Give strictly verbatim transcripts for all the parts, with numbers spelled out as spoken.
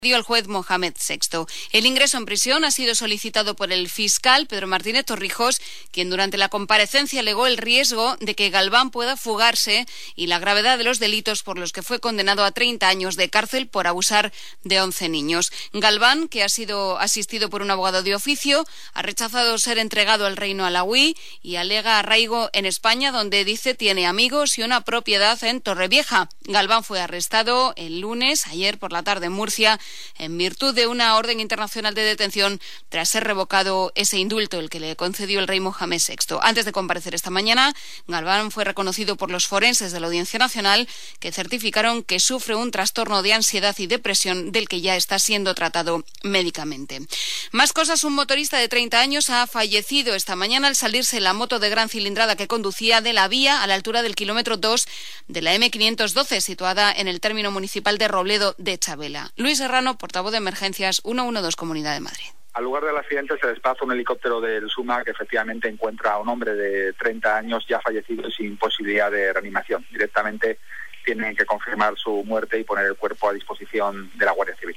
Dio el juez Mohamed sexto. El ingreso en prisión ha sido solicitado por el fiscal Pedro Martínez Torrijos, quien durante la comparecencia alegó el riesgo de que Galván pueda fugarse y la gravedad de los delitos por los que fue condenado a treinta años de cárcel por abusar de once niños. Galván, que ha sido asistido por un abogado de oficio, ha rechazado ser entregado al reino alauí y alega arraigo en España, donde dice tiene amigos y una propiedad en Torrevieja. Galván fue arrestado el lunes, ayer por la tarde en Murcia, en virtud de una orden internacional de detención tras ser revocado ese indulto, el que le concedió el rey Mohamed sexto. Antes de comparecer esta mañana, Galván fue reconocido por los forenses de la Audiencia Nacional, que certificaron que sufre un trastorno de ansiedad y depresión del que ya está siendo tratado médicamente. Más cosas, un motorista de treinta años ha fallecido esta mañana al salirse la moto de gran cilindrada que conducía de la vía a la altura del kilómetro dos de la eme quinientos doce, situada en el término municipal de Robledo de Chabela. Luis Serrano, portavoz de Emergencias ciento doce Comunidad de Madrid. Al lugar del accidente se desplaza un helicóptero del SUMA que efectivamente encuentra a un hombre de treinta años ya fallecido y sin posibilidad de reanimación. Directamente tienen que confirmar su muerte y poner el cuerpo a disposición de la Guardia Civil.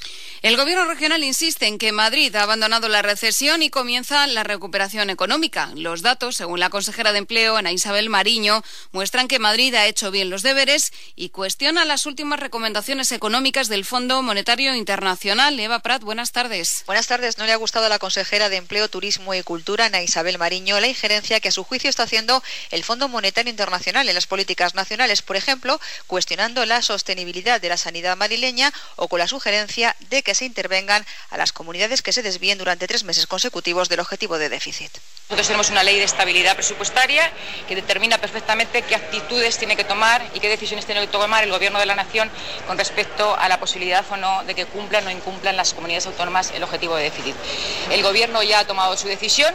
El Gobierno regional insiste en que Madrid ha abandonado la recesión y comienza la recuperación económica. Los datos, según la consejera de Empleo, Ana Isabel Mariño, muestran que Madrid ha hecho bien los deberes y cuestiona las últimas recomendaciones económicas del Fondo Monetario Internacional. Eva Prat, buenas tardes. Buenas tardes. No le ha gustado a la consejera de Empleo, Turismo y Cultura, Ana Isabel Mariño, la injerencia que a su juicio está haciendo el Fondo Monetario Internacional en las políticas nacionales, por ejemplo, cuestionando la sostenibilidad de la sanidad madrileña o con la sugerencia de que se intervengan a las comunidades que se desvíen durante tres meses consecutivos del objetivo de déficit. Nosotros tenemos una ley de estabilidad presupuestaria que determina perfectamente qué actitudes tiene que tomar y qué decisiones tiene que tomar el Gobierno de la Nación con respecto a la posibilidad o no de que cumplan o incumplan las comunidades autónomas el objetivo de déficit. El Gobierno ya ha tomado su decisión,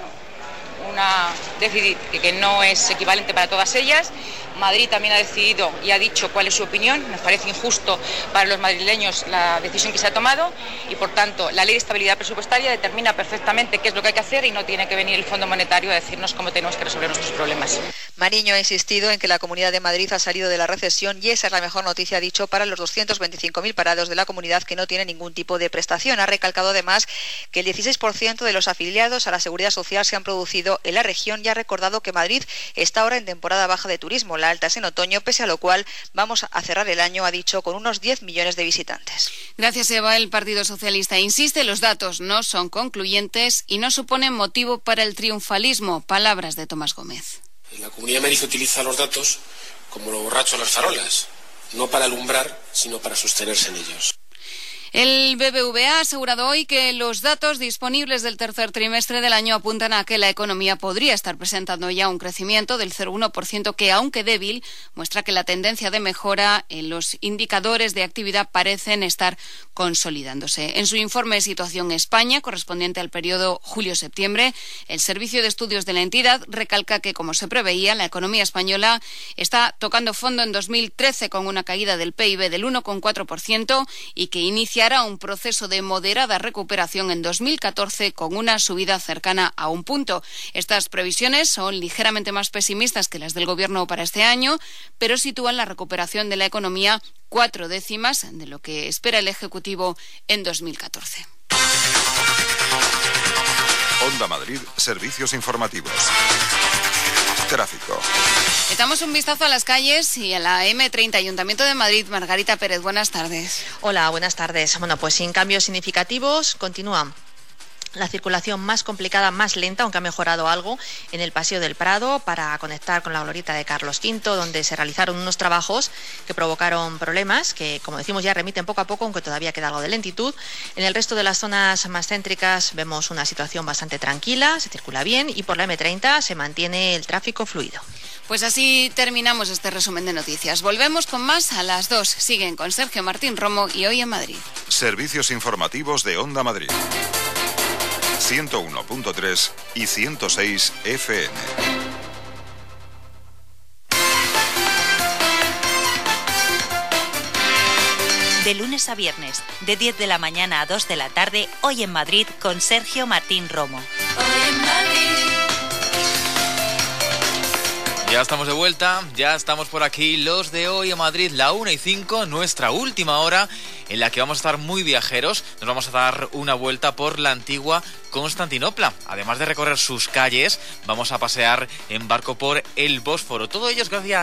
una déficit que no es equivalente para todas ellas. Madrid también ha decidido y ha dicho cuál es su opinión. Nos parece injusto para los madrileños la decisión que se ha tomado y, por tanto, la Ley de Estabilidad Presupuestaria determina perfectamente qué es lo que hay que hacer y no tiene que venir el Fondo Monetario a decirnos cómo tenemos que resolver nuestros problemas. Mariño ha insistido en que la Comunidad de Madrid ha salido de la recesión y esa es la mejor noticia, ha dicho, para los doscientos veinticinco mil parados de la comunidad que no tienen ningún tipo de prestación. Ha recalcado además que el dieciséis por ciento de los afiliados a la Seguridad Social se han producido en la región y ha recordado que Madrid está ahora en temporada baja de turismo. La alta es en otoño, pese a lo cual vamos a cerrar el año, ha dicho, con unos diez millones de visitantes. Gracias, Eva. El Partido Socialista insiste, los datos no son concluyentes y no suponen motivo para el triunfalismo. Palabras de Tomás Gómez. La Comunidad de Madrid utiliza los datos como los borrachos las farolas, no para alumbrar, sino para sostenerse en ellos. El B B V A ha asegurado hoy que los datos disponibles del tercer trimestre del año apuntan a que la economía podría estar presentando ya un crecimiento del cero coma uno por ciento que, aunque débil, muestra que la tendencia de mejora en los indicadores de actividad parecen estar consolidándose. En su informe de Situación España, correspondiente al periodo julio-septiembre, el Servicio de Estudios de la entidad recalca que, como se preveía, la economía española está tocando fondo en dos mil trece con una caída del P I B del uno coma cuatro por ciento y que inicia hará un proceso de moderada recuperación en dos mil catorce con una subida cercana a un punto. Estas previsiones son ligeramente más pesimistas que las del Gobierno para este año, pero sitúan la recuperación de la economía cuatro décimas de lo que espera el Ejecutivo en dos mil catorce. Onda Madrid, servicios informativos. Tráfico. Echamos un vistazo a las calles y a la eme treinta, Ayuntamiento de Madrid. Margarita Pérez, buenas tardes. Hola, buenas tardes. Bueno, pues sin cambios significativos, continúa la circulación más complicada, más lenta, aunque ha mejorado algo, en el Paseo del Prado para conectar con la glorieta de Carlos quinto, donde se realizaron unos trabajos que provocaron problemas que, como decimos, ya remiten poco a poco, aunque todavía queda algo de lentitud. En el resto de las zonas más céntricas vemos una situación bastante tranquila, se circula bien y por la eme treinta se mantiene el tráfico fluido. Pues así terminamos este resumen de noticias. Volvemos con más a las dos. Siguen con Sergio Martín Romo y Hoy en Madrid. Servicios informativos de Onda Madrid. ciento uno punto tres y ciento seis efe eme. De lunes a viernes, de diez de la mañana a dos de la tarde, Hoy en Madrid con Sergio Martín Romo. Hoy en Madrid. Ya estamos de vuelta, ya estamos por aquí, los de hoy en Madrid, la una y cinco, nuestra última hora en la que vamos a estar muy viajeros. Nos vamos a dar una vuelta por la antigua Constantinopla. Además de recorrer sus calles, vamos a pasear en barco por el Bósforo. Todo ello es gracias